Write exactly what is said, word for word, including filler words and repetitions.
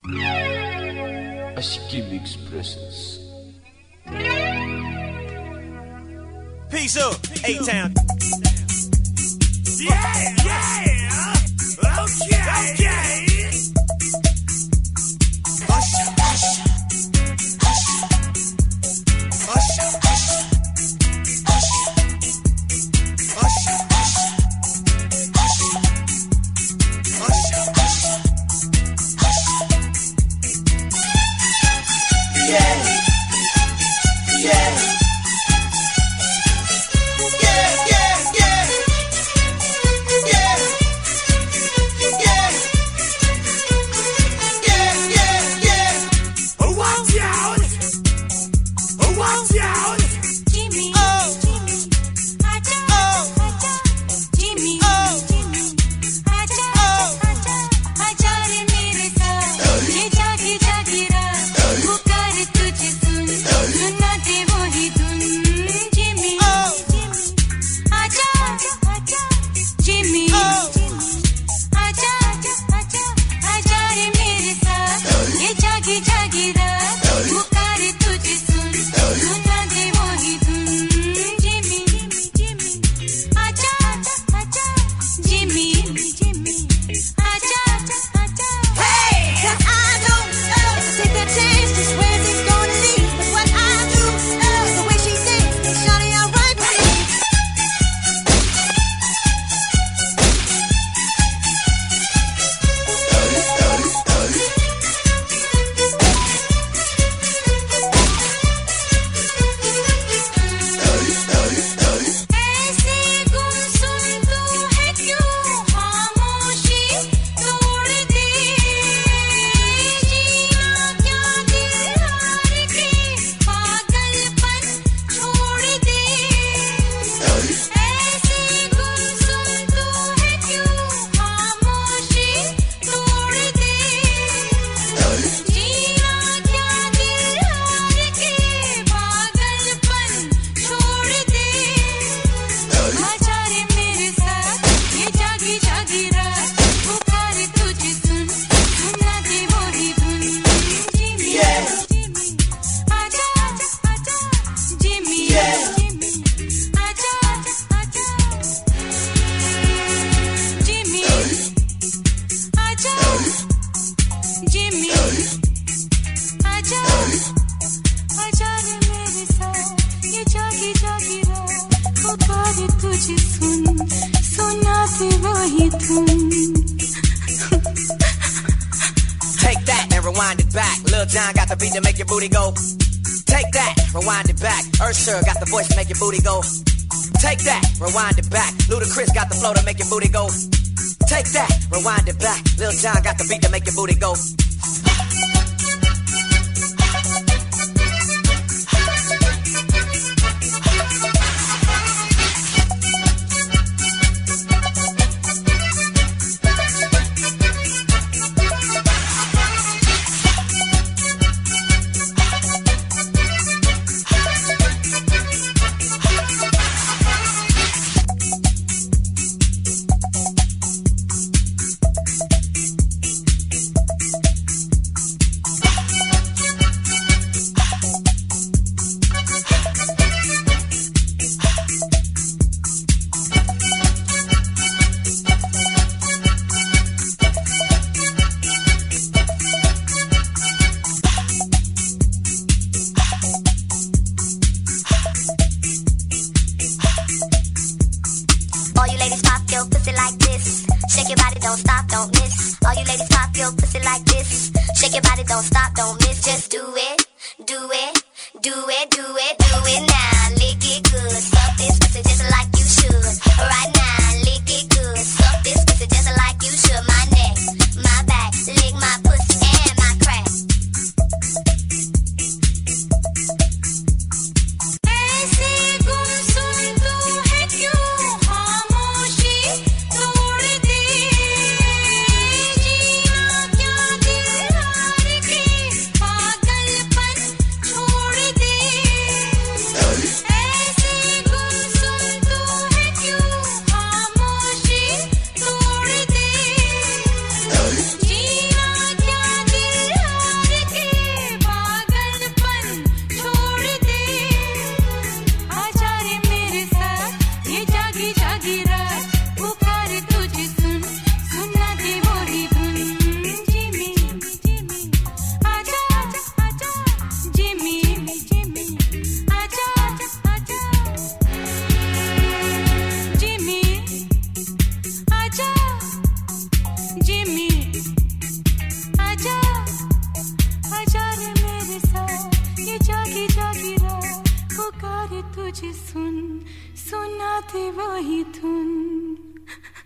Ashkim Expresses. Peace up, A-Town. Yeah, yeah. Okay, okay. Usher, usher, usher, usher, usher, usher, usher, usher, usher, yeah, yeah. Got the voice to make your booty go. Take that, rewind it back. Ludacris got the flow to make your booty go. Take that, rewind it back. Lil Jon got the beat to make your booty go. पुकारे तुझे सुन, सुना दे वही धुन.